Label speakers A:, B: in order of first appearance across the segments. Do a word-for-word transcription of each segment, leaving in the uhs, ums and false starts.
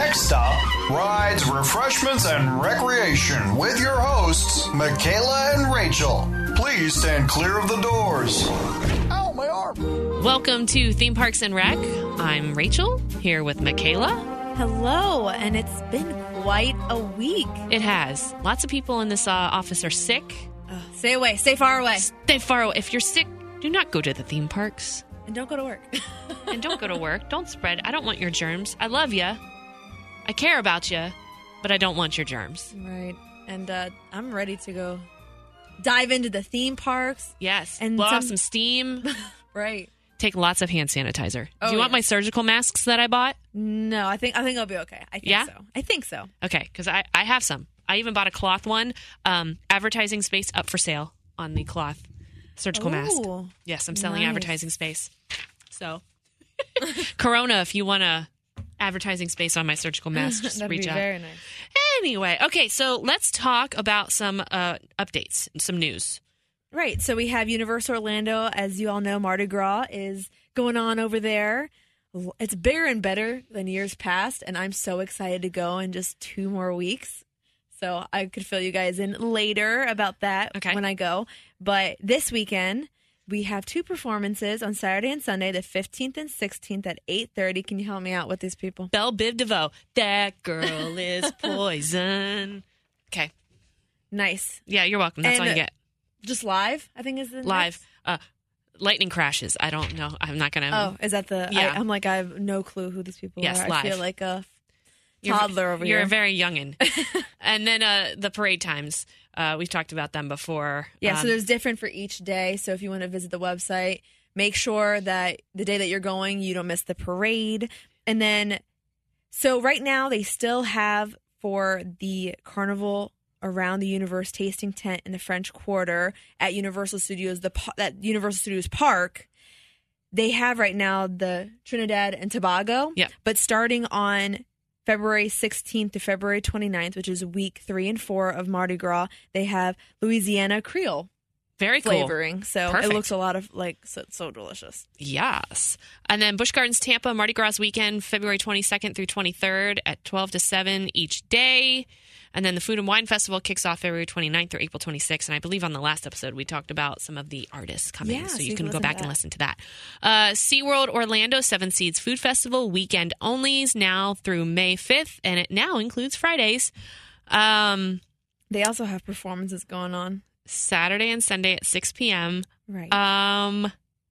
A: Next stop, rides, refreshments, and recreation with your hosts, Michaela and Rachel. Please stand clear of the doors. Ow, my arm.
B: Welcome to Theme Parks and Rec. I'm Rachel, here with Michaela.
C: Hello, and it's been quite a week.
B: It has. Lots of people in this uh, office are sick.
C: Uh, stay away. Stay far away.
B: Stay far away. If you're sick, do not go to the theme parks.
C: And don't go to work.
B: And don't go to work. Don't spread. I don't want your germs. I love you. I care about you, but I don't want your germs.
C: Right. And uh, I'm ready to go dive into the theme parks.
B: Yes.
C: And
B: blow
C: some...
B: off some steam.
C: Right.
B: Take lots of hand sanitizer.
C: Oh,
B: Do you want
C: yes.
B: my surgical masks that I bought?
C: No, I think I think I'll be okay. I think
B: Yeah?
C: so. I think so.
B: Okay, because I, I have some. I even bought a cloth one. Um, advertising space up for sale on the cloth surgical mask.
C: Ooh,
B: Yes, I'm selling
C: nice.
B: advertising space. So, Corona, if you want a advertising space on my surgical mask, just
C: That'd
B: reach
C: be
B: out.
C: very nice.
B: Anyway, okay, so let's talk about some uh, updates, some news.
C: Right. So we have Universal Orlando. As you all know, Mardi Gras is going on over there. It's bigger and better than years past, and I'm so excited to go in just two more weeks. So I could fill you guys in later about that
B: Okay.
C: when I go. But this weekend, we have two performances on Saturday and Sunday, the fifteenth and sixteenth at eight thirty. Can you help me out with these people?
B: Belle Biv DeVoe, that girl is poison. Okay.
C: Nice.
B: Yeah, you're welcome. That's
C: And,
B: all you get.
C: Just live, I think is the
B: Live.
C: next?
B: Uh, lightning crashes. I don't know. I'm not going to.
C: Oh, is that the?
B: Yeah.
C: I, I'm like, I have no clue who these people
B: Yes,
C: are.
B: live.
C: I feel like a
B: You're-
C: toddler over
B: You're
C: here.
B: a very youngin'. And then uh, the parade times. Uh, we've talked about them before.
C: Yeah,
B: Um,
C: so there's different for each day. So if you want to visit the website, make sure that the day that you're going, you don't miss the parade. And then, so right now they still have for the carnival around the Universe tasting tent in the French Quarter at Universal Studios, the pa- that Universal Studios Park. They have right now the Trinidad and Tobago.
B: Yeah.
C: But starting on February sixteenth to February twenty-ninth, which is week three and four of Mardi Gras, they have Louisiana Creole
B: very cool.
C: flavoring. So
B: Perfect.
C: it looks a lot of like so, so delicious.
B: Yes. And then Busch Gardens Tampa Mardi Gras weekend, February twenty-second through twenty-third at twelve to seven each day. And then the Food and Wine Festival kicks off February twenty-ninth through April twenty-sixth. And I believe on the last episode, we talked about some of the artists coming.
C: Yeah,
B: so
C: so
B: you
C: you
B: can
C: can
B: go
C: listen
B: back
C: to
B: and
C: that.
B: listen to that. Uh, SeaWorld Orlando Seven Seeds Food Festival weekend onlys now through May fifth. And it now includes Fridays. Um,
C: They also have performances going on.
B: Saturday and Sunday at six p.m.
C: Right.
B: Um...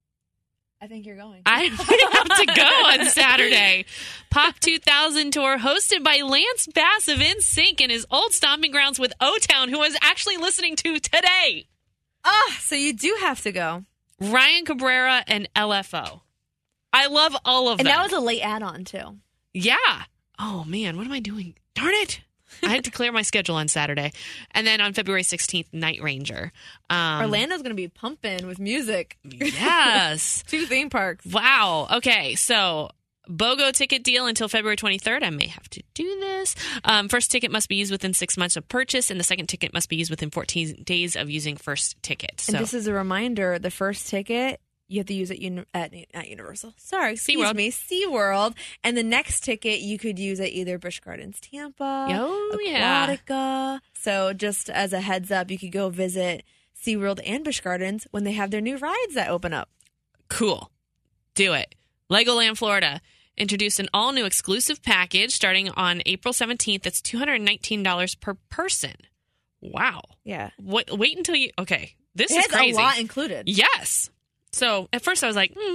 C: I think you're going.
B: I have to go on Saturday. Pop two thousand tour hosted by Lance Bass of N Sync in his old stomping grounds with O-Town, who I was actually listening to today.
C: Ah, so you do have to go.
B: Ryan Cabrera and L F O. I love all of
C: And
B: them.
C: that was a late add-on, too.
B: Yeah. Oh, man. What am I doing? Darn it. I had to clear my schedule on Saturday. And then on February sixteenth, Night Ranger. Um,
C: Orlando's going to be pumping with music.
B: Yes.
C: Two theme parks.
B: Wow. Okay. So, BOGO ticket deal until February twenty-third. I may have to do this. Um, first ticket must be used within six months of purchase, and the second ticket must be used within fourteen days of using first ticket. So,
C: And just as a reminder, the first ticket, you have to use it uni- at, at Universal. Sorry, excuse
B: SeaWorld.
C: me, SeaWorld. And the next ticket, you could use at either Busch Gardens Tampa,
B: Oh, yeah.
C: Aquatica. So just as a heads up, you could go visit SeaWorld and Busch Gardens when they have their new rides that open up.
B: cool. Do it. Legoland Florida introduced an all-new exclusive package starting on April seventeenth. That's two hundred nineteen dollars per person. Wow.
C: Yeah.
B: What? Wait until you... Okay. This
C: It
B: is
C: has
B: crazy.
C: a lot included.
B: Yes. So at first I was like, hmm,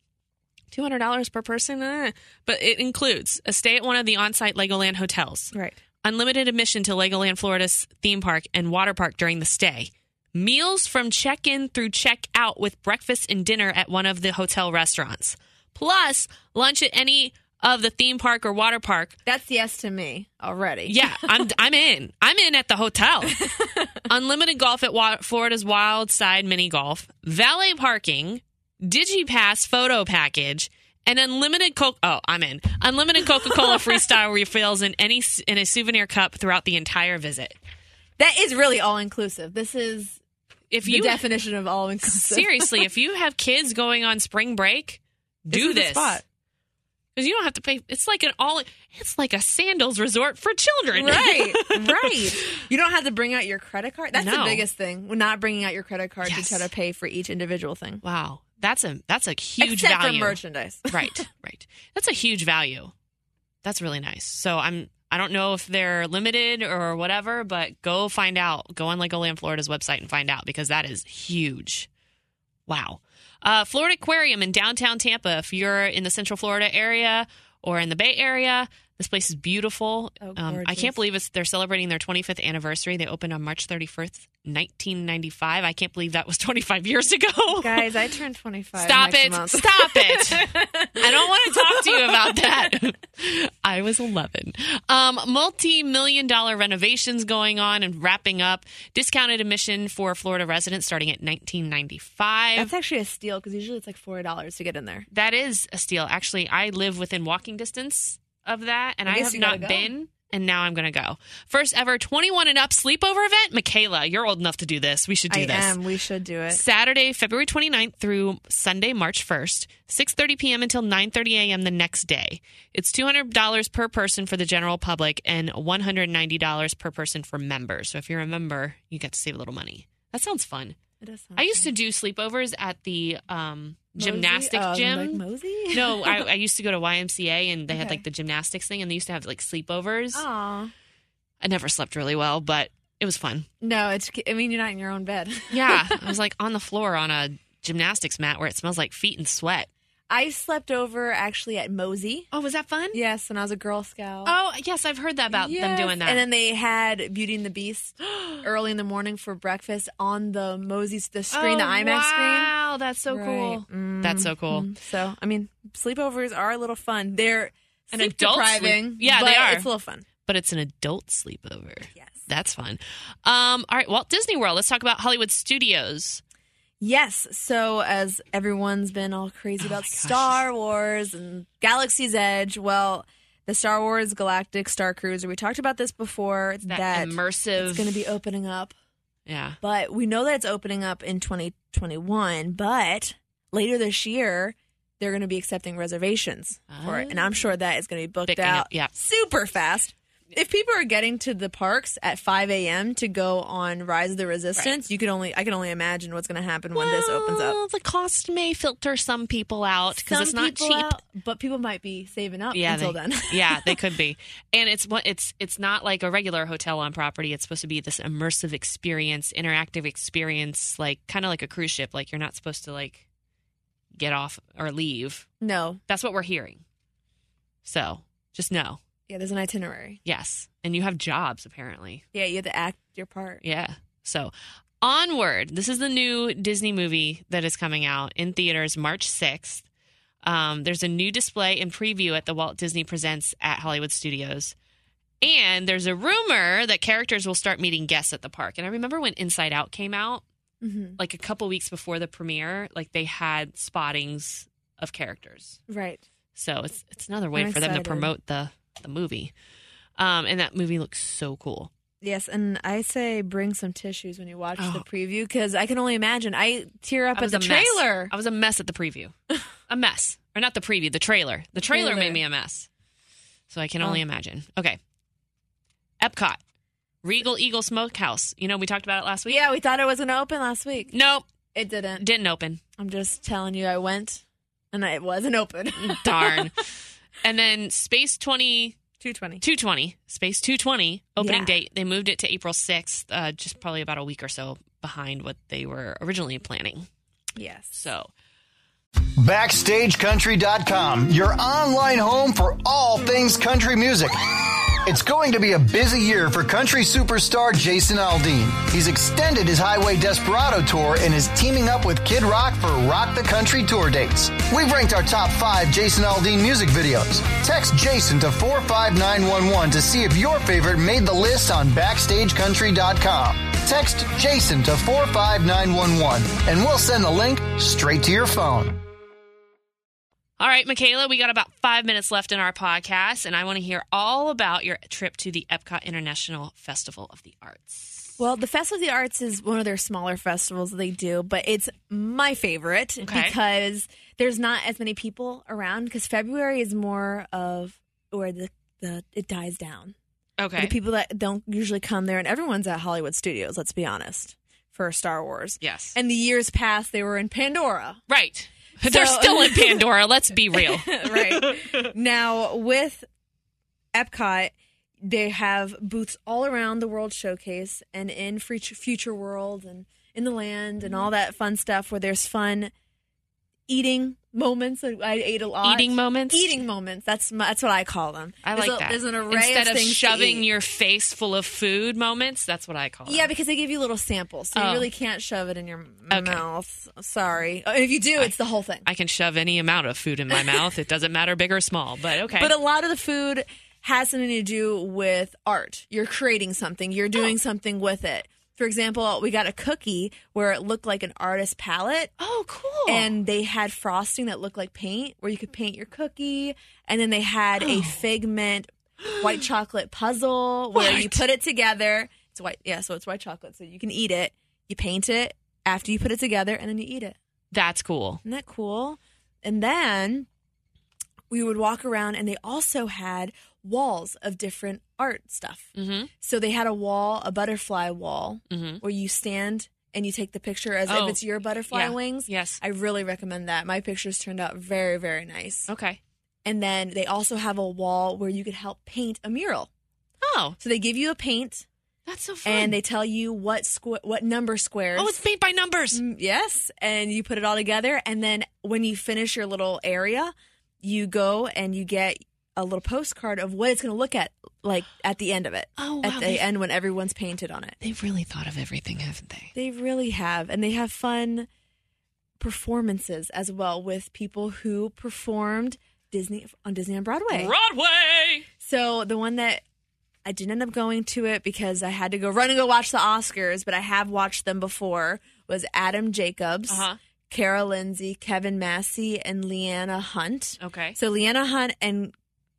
B: two hundred dollars per person? Eh. But it includes a stay at one of the on-site Legoland hotels,
C: Right.
B: unlimited admission to Legoland Florida's theme park and water park during the stay, meals from check-in through check-out with breakfast and dinner at one of the hotel restaurants, plus lunch at any of the theme park or water park.
C: That's yes to me already.
B: Yeah, I'm I'm in. I'm in at the hotel. Unlimited golf at Wa- Florida's Wild Side Mini Golf, valet parking, DigiPass photo package, and unlimited Coke. Oh, I'm in. Unlimited Coca-Cola freestyle refills in any in a souvenir cup throughout the entire visit.
C: That is really all inclusive. This is
B: If
C: the
B: you
C: definition of all inclusive.
B: seriously, if you have kids going on spring break,
C: This
B: do
C: is the
B: this.
C: spot.
B: Because you don't have to pay. It's like an all. It's like a sandals resort for children.
C: Right, right. You don't have to bring out your credit card. That's
B: No.
C: the biggest thing. We're not bringing out your credit card
B: Yes.
C: to try to pay for each individual thing.
B: Wow, that's a that's a huge
C: Except
B: value.
C: for merchandise.
B: Right, right. That's a huge value. That's really nice. So I'm. I don't know if they're limited or whatever, but go find out. Go on Legoland Florida's website and find out because that is huge. Wow. Uh, Florida Aquarium in downtown Tampa. If you're in the Central Florida area or in the Bay Area, this place is beautiful.
C: Oh,
B: um, I
C: gorgeous.
B: can't believe it's they're celebrating their twenty-fifth anniversary. They opened on March thirty-first, nineteen ninety-five. I can't believe that was twenty-five years ago.
C: Guys, I turned twenty-five.
B: Stop
C: next
B: it.
C: month.
B: Stop it. I don't want to talk to you about that. I was eleven. Um, multi-million dollar renovations going on and wrapping up. Discounted admission for Florida residents starting at nineteen ninety-five.
C: That's actually a steal because usually it's like four dollars to get in there.
B: That is a steal. Actually, I live within walking distance of that, and
C: I
B: I,
C: guess
B: have
C: you gotta
B: not
C: go.
B: been. And now I'm going to go. First ever twenty-one and up sleepover event. Michaela, you're old enough to do this. We should do
C: I
B: this.
C: am. We should do it.
B: Saturday, February twenty-ninth through Sunday, March first, six thirty p.m. until nine thirty a.m. the next day. It's two hundred dollars per person for the general public and one hundred ninety dollars per person for members. So if you're a member, you get to save a little money. That sounds fun.
C: It does sound
B: I used
C: fun.
B: to do sleepovers at the um,
C: Mosey?
B: gymnastics
C: Oh,
B: gym.
C: Like Mosey?
B: No, I, I used to go to Y M C A and they had
C: Okay.
B: like the gymnastics thing and they used to have like sleepovers.
C: Aw.
B: I never slept really well, but it was fun.
C: No, it's. I mean, you're not in your own bed.
B: Yeah, I was like on the floor on a gymnastics mat where it smells like feet and sweat.
C: I slept over actually at Mosey.
B: Oh, was that fun?
C: Yes, when I was a Girl Scout.
B: Oh, yes, I've heard that about them
C: Yes.
B: doing that.
C: And then they had Beauty and the Beast early in the morning for breakfast on the Mosey's the screen, the
B: Oh,
C: IMAX screen.
B: Wow, that's so
C: Right.
B: cool.
C: Mm,
B: That's so cool.
C: mm. So, I mean, sleepovers are a little fun. They're
B: An
C: sleep
B: adult
C: depriving.
B: sleep- Yeah,
C: but
B: they are.
C: It's a little fun.
B: But it's an adult sleepover.
C: Yes.
B: That's fun. Um, all right, Walt Disney World. Let's talk about Hollywood Studios.
C: Yes. So, as everyone's been all crazy
B: Oh
C: about
B: my gosh.
C: Star Wars and Galaxy's Edge, well, the Star Wars Galactic Star Cruiser, we talked about this before,
B: That,
C: that
B: immersive.
C: it's going to be opening up.
B: Yeah.
C: But we know that it's opening up in twenty twenty-one, but later this year, they're going to be accepting reservations for it. And I'm sure that is going to be booked
B: Picking
C: out
B: up, yeah.
C: super fast. If people are getting to the parks at five a.m. to go on Rise of the Resistance, you could only I can only imagine what's going to happen when this opens up.
B: Well, the cost may filter some people out because
C: Some
B: it's not
C: people
B: cheap.
C: out, but people might be saving up
B: Yeah,
C: until
B: they,
C: then.
B: yeah, they could be. And it's what it's it's not like a regular hotel on property. It's supposed to be this immersive experience, interactive experience, like kind of like a cruise ship. Like you're not supposed to like get off or leave.
C: No.
B: That's what we're hearing. So just know,
C: Yeah, there's an itinerary.
B: yes, and you have jobs apparently.
C: Yeah, you have to act your part.
B: Yeah. So Onward. This is the new Disney movie that is coming out in theaters March sixth. Um, there's a new display and preview at the Walt Disney Presents at Hollywood Studios. And there's a rumor that characters will start meeting guests at the park. And I remember when Inside Out came out,
C: Mm-hmm.
B: like a couple weeks before the premiere, like they had spottings of characters.
C: Right.
B: So it's it's another way
C: I'm
B: for them to
C: excited.
B: promote the, the movie. Um, and that movie looks so cool.
C: Yes, and I say bring some tissues when you watch
B: Oh.
C: the preview because I can only imagine. I tear up
B: I
C: at
B: was
C: the
B: a mess.
C: trailer.
B: I was a mess at the preview. A mess. Or not the preview, the trailer. The trailer,
C: Trailer.
B: made me a mess. So I can only
C: Oh.
B: imagine. Okay. Epcot. Regal Eagle Smokehouse. You know, we talked about it last week.
C: Yeah, we thought it was going to open last week.
B: Nope.
C: It didn't.
B: Didn't open.
C: I'm just telling you, I went and it wasn't open.
B: Darn. And then Space twenty,
C: two twenty.
B: two twenty, Space two twenty opening
C: Yeah.
B: date. They moved it to April sixth, uh, just probably about a week or so behind what they were originally planning.
C: Yes.
B: So,
A: Backstage Country dot com, your online home for all things country music. It's going to be a busy year for country superstar Jason Aldean. He's extended his Highway Desperado tour and is teaming up with Kid Rock for Rock the Country tour dates. We've ranked our top five Jason Aldean music videos. Text Jason to four five nine one one to see if your favorite made the list on Backstage Country dot com. Text Jason to four five nine one one and we'll send the link straight to your phone.
B: all right, Michaela, we got about five minutes left in our podcast, and I want to hear all about your trip to the Epcot International Festival of the Arts.
C: Well, the Festival of the Arts is one of their smaller festivals they do, but it's my favorite
B: Okay.
C: because there's not as many people around. Because February is more of where the, the it dies down.
B: Okay.
C: The people that don't usually come there, and everyone's at Hollywood Studios. Let's be honest, for Star Wars.
B: Yes.
C: And the years past, they were in Pandora.
B: Right. They're still in Pandora. Let's be real.
C: Right. Now, with Epcot, they have booths all around the World Showcase and in Future Future World and in the land and all that fun stuff where there's fun eating moments. I ate a lot.
B: Eating moments?
C: Eating moments. That's my, that's what I call them.
B: I
C: there's
B: like
C: a,
B: that.
C: There's an array
B: Instead
C: of
B: of
C: things to
B: shoving
C: eat.
B: your face full of food moments, that's what I call it.
C: Yeah, because they give you little samples, so
B: Oh.
C: you really can't shove it in your
B: Okay.
C: mouth. Sorry. Uh, If you do, it's the whole thing.
B: I can shove any amount of food in my mouth. It doesn't matter big or small, but okay.
C: But a lot of the food has something to do with art. You're creating something. You're doing something with it. For example, we got a cookie where it looked like an artist palette.
B: oh, cool.
C: And they had frosting that looked like paint, where you could paint your cookie. And then they had a figment white chocolate puzzle where you
B: What?
C: put it together. It's white, yeah. So it's white chocolate, so you can eat it. You paint it after you put it together, and then you eat it.
B: That's cool.
C: Isn't that cool? And then we would walk around, and they also had walls of different art stuff.
B: Mm-hmm.
C: So they had a wall, a butterfly wall,
B: Mm-hmm.
C: where you stand and you take the picture as
B: Oh,
C: if it's your butterfly
B: yeah.
C: wings.
B: Yes.
C: I really recommend that. My pictures turned out very, very nice.
B: Okay.
C: And then they also have a wall where you could help paint a mural.
B: Oh,
C: So they give you a paint,
B: that's so fun.
C: and they tell you what squ- what number squares.
B: oh, it's paint by numbers.
C: Mm, Yes, and you put it all together, and then when you finish your little area, you go and you get a little postcard of what it's going to look at, like at the end of it.
B: Oh, wow.
C: At the
B: They've,
C: end when everyone's painted on it.
B: they've really thought of everything, haven't they?
C: They really have, and they have fun performances as well with people who performed Disney on Disney on Broadway.
B: Broadway.
C: So the one that I didn't end up going to it because I had to go run and go watch the Oscars, but I have watched them before, was Adam Jacobs,
B: Uh-huh.
C: Cara Lindsay, Kevin Massey, and Leanna Hunt.
B: Okay.
C: So Leanna Hunt and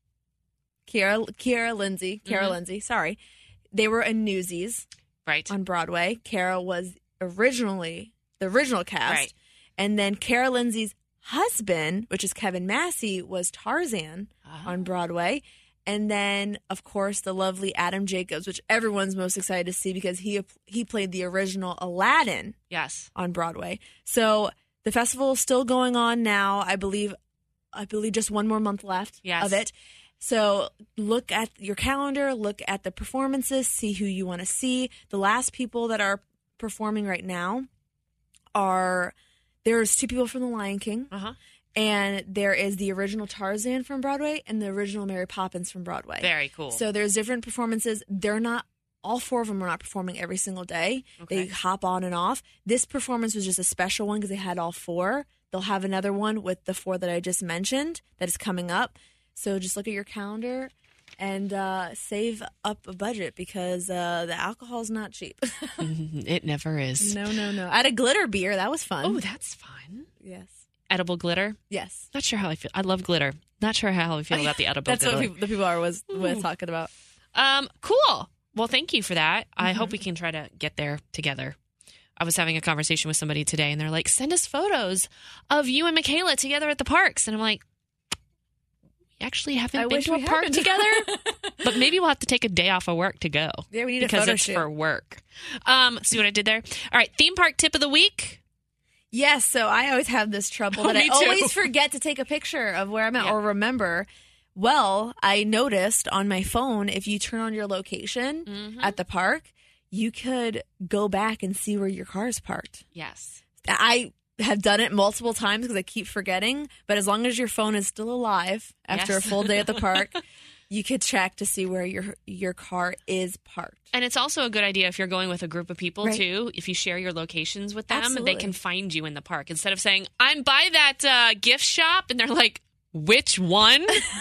C: Kiara, Kiara Lindsay, Cara
B: Mhm.
C: Lindsay, sorry, they were in Newsies
B: Right.
C: on Broadway. Cara was originally the original cast.
B: Right.
C: And then Cara Lindsay's husband, which is Kevin Massey, was Tarzan
B: Ah.
C: on Broadway. And then, of course, the lovely Adam Jacobs, which everyone's most excited to see because he he played the original Aladdin
B: Yes.
C: on Broadway. So the festival is still going on now. I believe, I believe just one more month left
B: Yes.
C: of it. So look at your calendar, look at the performances, see who you want to see. The last people that are performing right now are there's two people from The Lion King,
B: Uh huh.
C: and there is the original Tarzan from Broadway and the original Mary Poppins from Broadway.
B: Very cool.
C: So there's different performances. They're not all four of them are not performing every single day.
B: Okay.
C: They hop on and off. This performance was just a special one because they had all four. They'll have another one with the four that I just mentioned that is coming up. So just look at your calendar and uh, save up a budget because uh, the alcohol is not cheap.
B: It never is.
C: no, no, no. I had a glitter beer. That was fun.
B: Oh, that's fun.
C: yes.
B: Edible glitter.
C: Yes.
B: Not sure how I feel. I love glitter. Not sure how I feel about the edible
C: That's
B: glitter.
C: what people, the people are was, was
B: Ooh.
C: talking about.
B: Um, cool. Well, thank you for that. I
C: Mm-hmm.
B: hope we can try to get there together. I was having a conversation with somebody today, and they're like, "Send us photos of you and Michaela together at the parks." And I'm like, "We actually haven't
C: I
B: been
C: wish
B: to a
C: we
B: park
C: had.
B: together, but maybe we'll have to take a day off of work to go."
C: Yeah, we need a
B: because
C: photo
B: it's
C: shoot.
B: for work. Um, see what I did there? All right, theme park tip of the week.
C: Yes, so I always have this trouble
B: Oh,
C: that I
B: me too.
C: always forget to take a picture of where I'm at
B: Yeah.
C: or remember. Well, I noticed on my phone, if you turn on your location
B: Mhm.
C: at the park, you could go back and see where your car is parked.
B: Yes.
C: I have done it multiple times because I keep forgetting, but as long as your phone is still alive after
B: Yes.
C: a full day at the park, you could check to see where your your car is parked.
B: And it's also a good idea if you're going with a group of people,
C: Right.
B: too. If you share your locations with them,
C: Absolutely.
B: they can find you in the park. Instead of saying, I'm by that uh, gift shop, and they're like, which one?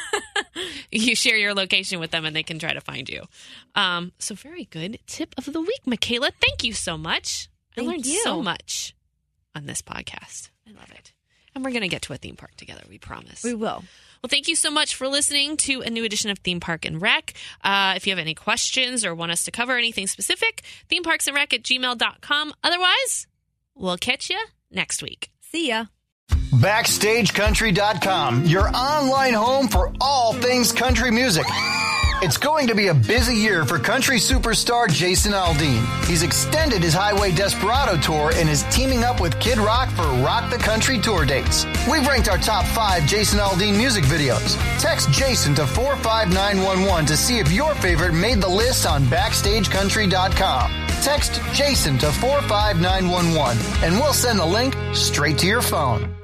B: You share your location with them, and they can try to find you. Um, so very good tip of the week, Michaela. Thank you so much.
C: Thank
B: I learned
C: you.
B: so much on this podcast. I love it. And we're going to get to a theme park together, we promise.
C: We will.
B: Well, thank you so much for listening to a new edition of Theme Park and Rec. Uh, if you have any questions or want us to cover anything specific, themeparksandrec at gmail dot com. Otherwise, we'll catch you next week.
C: See ya.
A: Backstage Country dot com, your online home for all things country music. It's going to be a busy year for country superstar Jason Aldean. He's extended his Highway Desperado tour and is teaming up with Kid Rock for Rock the Country tour dates. We've ranked our top five Jason Aldean music videos. Text Jason to four five nine one one to see if your favorite made the list on Backstage Country dot com. Text Jason to four five nine one one and we'll send the link straight to your phone.